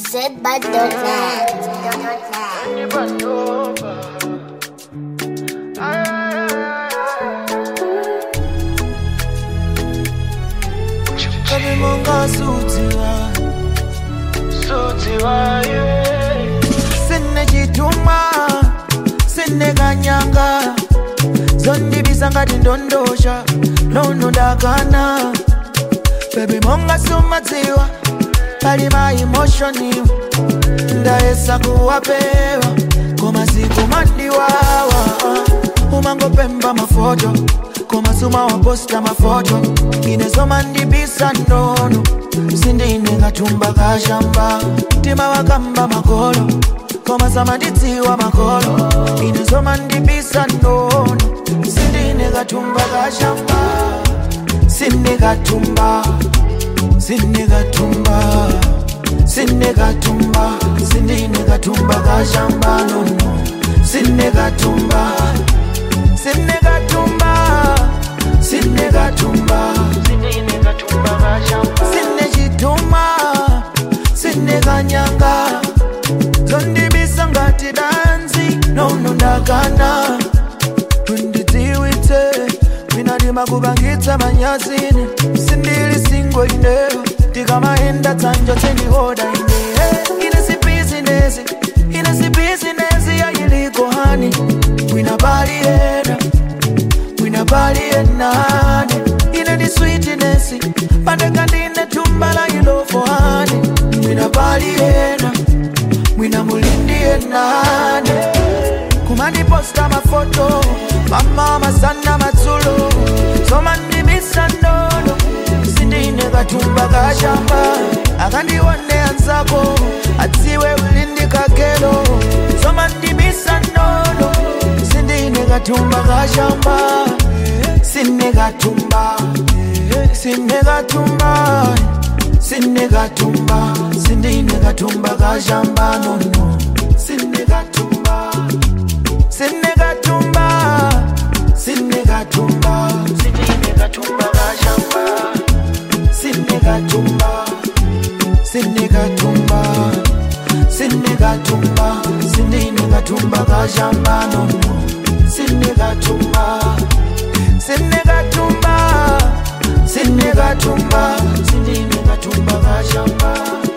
Sine chituma, sine kanyanga, zondi bisangati ndondosha, nono dakana. Baby monga sumadziwa, kali my emotion you. Ndaesa kuwapewa, koma siku mandiwawa. Umango pemba mafoto, koma suma waposta mafoto. Inezo mandibisa nono, sindine katumba kashamba. Tima wakamba makolo, koma samadiziwa makolo. Inezo mandibisa nono, sindine katumba kashamba. Sine katumba, sine katumba, sine katumba, sindine katumba kashamba nono. Sine katumba, sine katumba, sine katumba, sindine katumba kashamba. Sine chituma, sine kanyanga, zondi bisangati danzi, nono ndakana. Undiziwite, minadima kubangitsa manyazini. Sindili singo ineo, tika maenda tanjo teni hoda ine. Inesi business ya iliko hani. Wina bali ena, wina bali enane. Ine di sweetness, pande kandine tumbala ilofo hani. Wina bali ena, wina mulindi enane. Kumandi posta mafoto, mama masana matsulo. Somandi misanono, sindine katumba kashamba. Akandi wane ansako, atiwe ulindi kakelo. Somandi misanono, sindine katumba kashamba. Sine katumba, sine katumba, sine katumba, sindine katumba kashamba nono. Sine katumba, sine katumba, sine katumba, sindine katumba kashamba. Sine katumba, sine katumba, sine katumba, sindine katumba kashamba nono. Sine katumba, sine katumba, sine katumba, sindine katumba kashamba.